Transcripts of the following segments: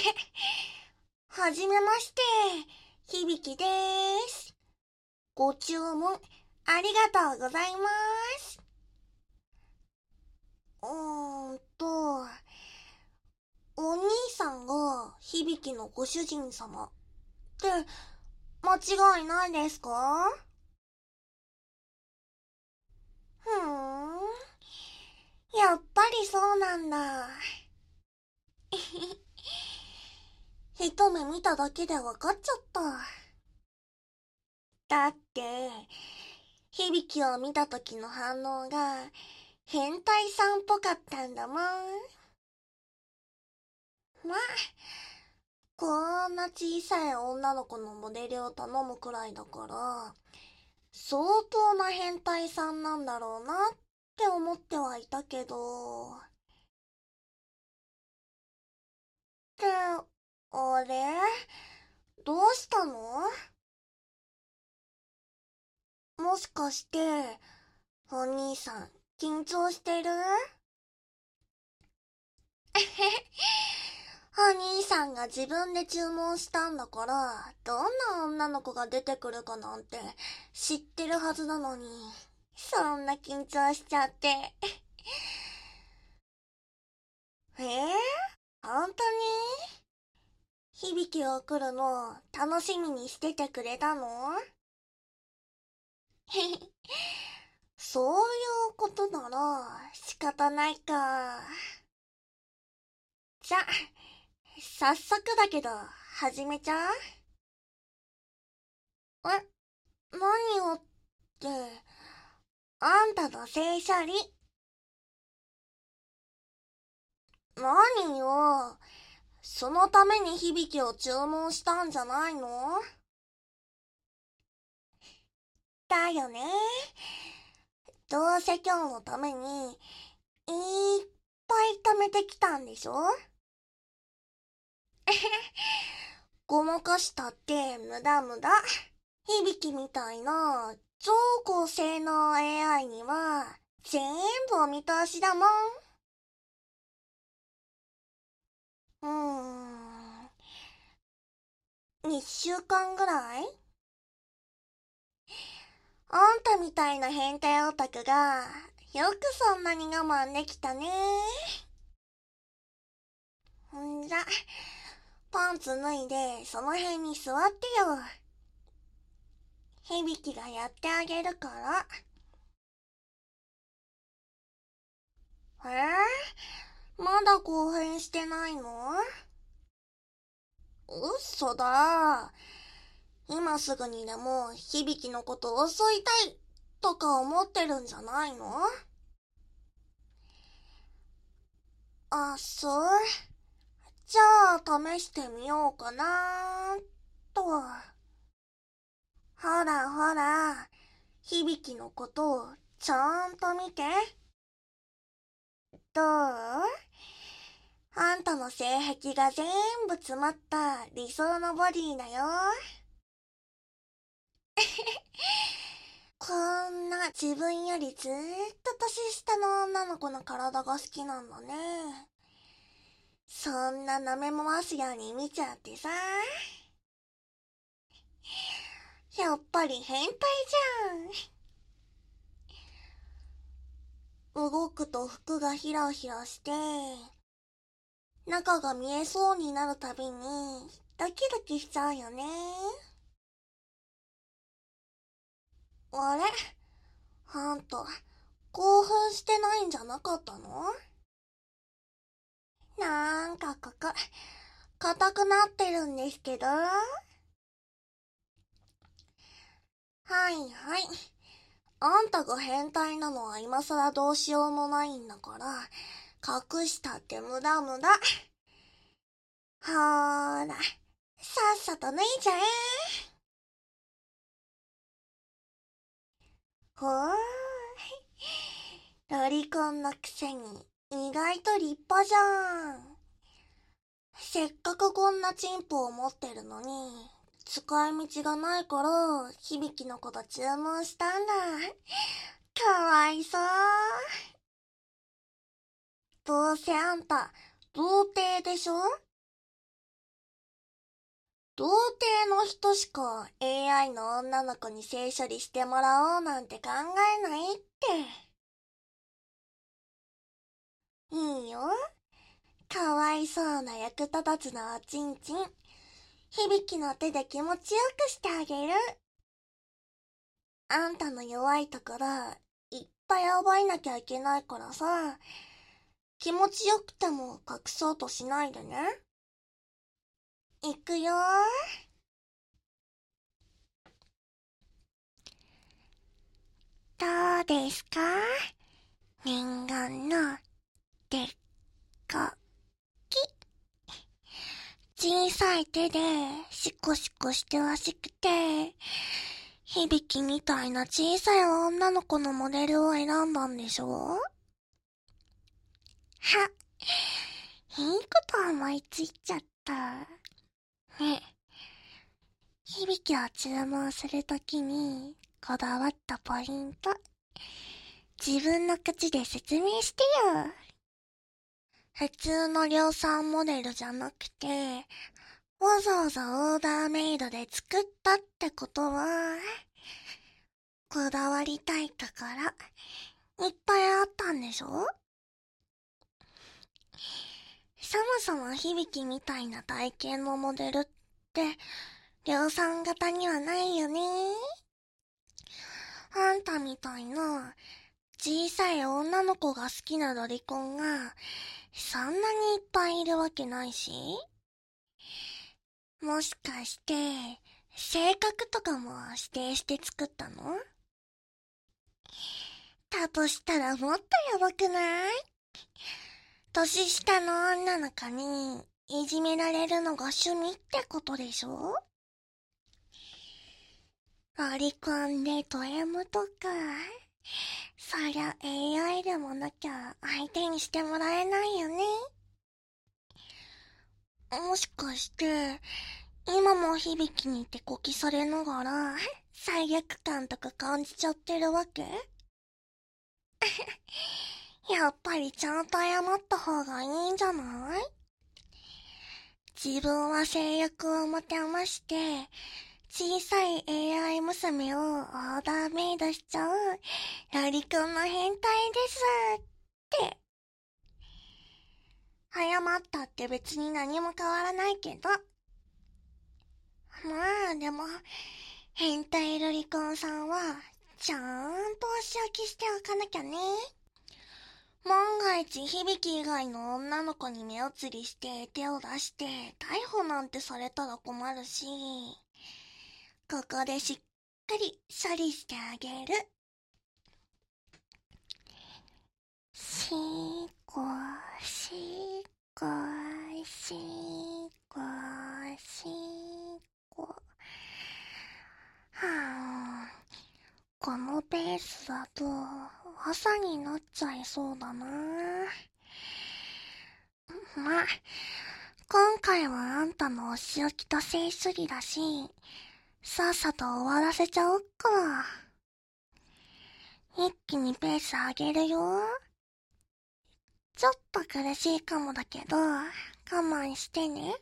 はじめまして、響です。ご注文ありがとうございます。お兄さんが響のご主人様って間違いないですか？ふーん、やっぱりそうなんだ。一目見ただけで分かっちゃった。だって、響を見た時の反応が変態さんっぽかったんだもん。まあ、こんな小さい女の子のモデルを頼むくらいだから、相当な変態さんなんだろうなって思ってはいたけど。って、あれどうしたの？もしかして、お兄さん、緊張してる？お兄さんが自分で注文したんだから、どんな女の子が出てくるかなんて知ってるはずなのに、そんな緊張しちゃって。本当に響を来るの楽しみにしててくれたの？そういうことなら仕方ないか。じゃ、早速だけど始めちゃう？何をって、あんたの正処理。何よ、そのために響を注文したんじゃないの？だよね。どうせ今日のためにいっぱい貯めてきたんでしょ？ごまかしたって無駄無駄。響みたいな超高性能 AI には全部お見通しだもん。うーん、1週間ぐらい？あんたみたいな変態オタクがよくそんなに我慢できたね。んじゃ、パンツ脱いでその辺に座ってよ。響がやってあげるから。まだ興奮してないの？嘘だ。今すぐにでも響のことを襲いたいとか思ってるんじゃないの？あ、そう。じゃあ試してみようかなと。ほらほら、響のことをちゃんと見て。どう？あんたの性癖が全部詰まった理想のボディだよ。こんな自分よりずーっと年下の女の子の体が好きなんだね。そんな舐め回すように見ちゃってさ。やっぱり変態じゃん。動くと服がヒラヒラして、中が見えそうになるたびにドキドキしちゃうよね。あれ？あんた、興奮してないんじゃなかったの？なんかここ、硬くなってるんですけど。はいはい。あんたが変態なのは今さらどうしようもないんだから、隠したって無駄無駄。ほーら、さっさと脱いじゃえ。ほーい、ロリコンのくせに意外と立派じゃん。せっかくこんなチンポを持ってるのに、使い道がないから、響のこと注文したんだ。かわいそう。どうせあんた、童貞でしょ？ 童貞の人しか AI の女の子に性処理してもらおうなんて考えないって。いいよ。かわいそうな役立たずなおちんちん。響の手で気持ちよくしてあげる。あんたの弱いところ、いっぱい覚えなきゃいけないからさ、気持ちよくても隠そうとしないでね。いくよー。どうですか？念願のでっかき。小さい手でシコシコしてほしくて、響みたいな小さい女の子のモデルを選んだんでしょ？は、いいこと思いついちゃった。ね、響を注文するときにこだわったポイント、自分の口で説明してよ。普通の量産モデルじゃなくて、わざわざオーダーメイドで作ったってことは、こだわりたいところ、いっぱいあったんでしょ？そもそも響みたいな体型のモデルって、量産型にはないよね。あんたみたいな、小さい女の子が好きなロリコンが、そんなにいっぱいいるわけないし。もしかして、性格とかも指定して作ったの？だとしたらもっとやばくない？年下の女の子にいじめられるのが趣味ってことでしょ？ロリコンでド M とか、そりゃ AI でもなきゃ相手にしてもらえないよね。もしかして、今も響に手こきされながら、罪悪感とか感じちゃってるわけ？やっぱりちゃんと謝った方がいいんじゃない？自分は性欲を持てまして、小さい AI 娘をオーダーメイドしちゃう、ロリコンの変態ですって。謝ったって別に何も変わらないけど。まあでも、変態ロリコンさんは、ちゃんとお仕置きしておかなきゃね。万が一響以外の女の子に目移りして手を出して逮捕なんてされたら困るし、ここでしっかり処理してあげる。しこしこしこしこ。はあ、このペースだと朝になっちゃいそうだな。まあ、今回はあんたのお仕置きと性主義だし、さっさと終わらせちゃおっか。一気にペース上げるよ。ちょっと苦しいかもだけど、我慢してね。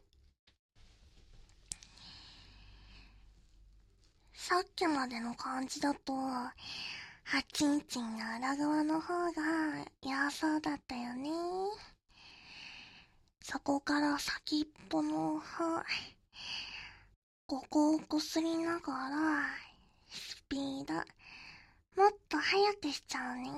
さっきまでの感じだと、はちんちんの裏側の方が弱そうだったよね。そこから先っぽの方、ここをこすりながら、スピード、もっと速くしちゃうね。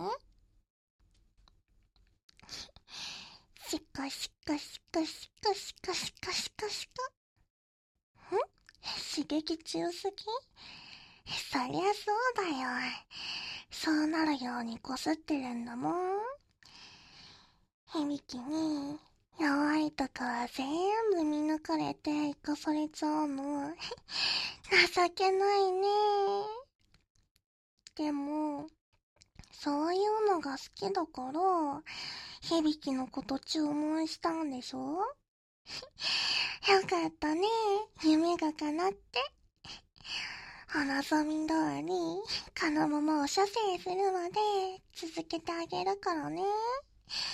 シコシコシコシコシコシコシコシコ。刺激強すぎ？そりゃそうだよ。そうなるようにこすってるんだもん。響に弱いとこは全部見抜かれて生かされちゃうの。情けないね。でも、そういうのが好きだから、響のこと注文したんでしょ？よかったね。夢が叶って。お望み通り、このままお射精するまで続けてあげるからね。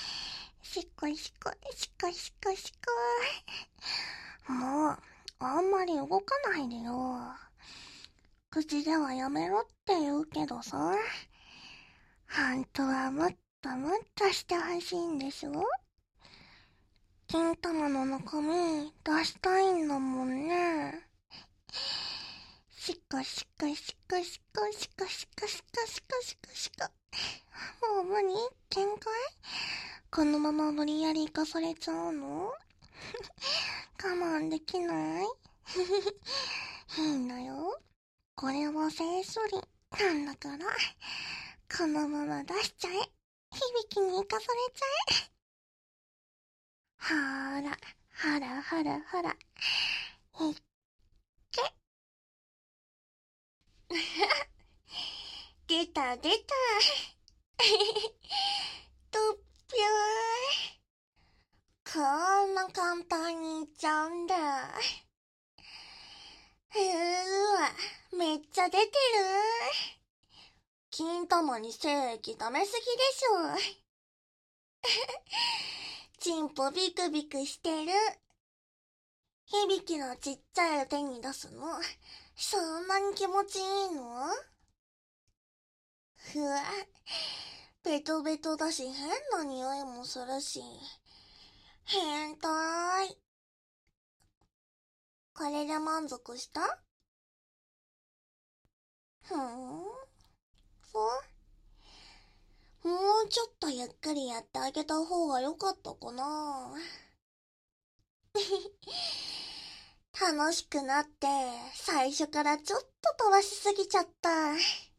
しこしこ、しこしこしこ。もう、あんままり動かないでよ。口ではやめろって言うけどさ、本当はもっともっとしてほしいんでしょ？金玉の中身出したいんだもんね。しかしかしかしかしかしかしかしかしかしか。もう無理？限界？このまま無理やり生かされちゃうの？我慢できない？いいんだよ。これは性処理なんだから、このまま出しちゃえ。響に生かされちゃえ。ほーら、ほらほらほら。いっけ。出た出た。とっぴょー。こんな簡単にいっちゃうんだ。わ、めっちゃ出てる。金玉に精液溜めすぎでしょ。チンポビクビクしてる。響のちっちゃい手に出すの、そんなに気持ちいいの？ふわ、ベトベトだし変な匂いもするし。変態。これで満足した？そう？もうちょっとゆっくりやってあげた方がよかったかな。楽しくなって最初からちょっと飛ばしすぎちゃった。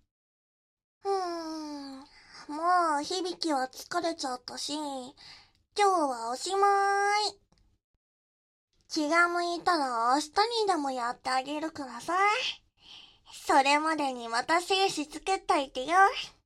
もう響は疲れちゃったし、今日はおしまい。気が向いたら明日にでもやってあげるからさ。それまでにまた精子作っといてよ。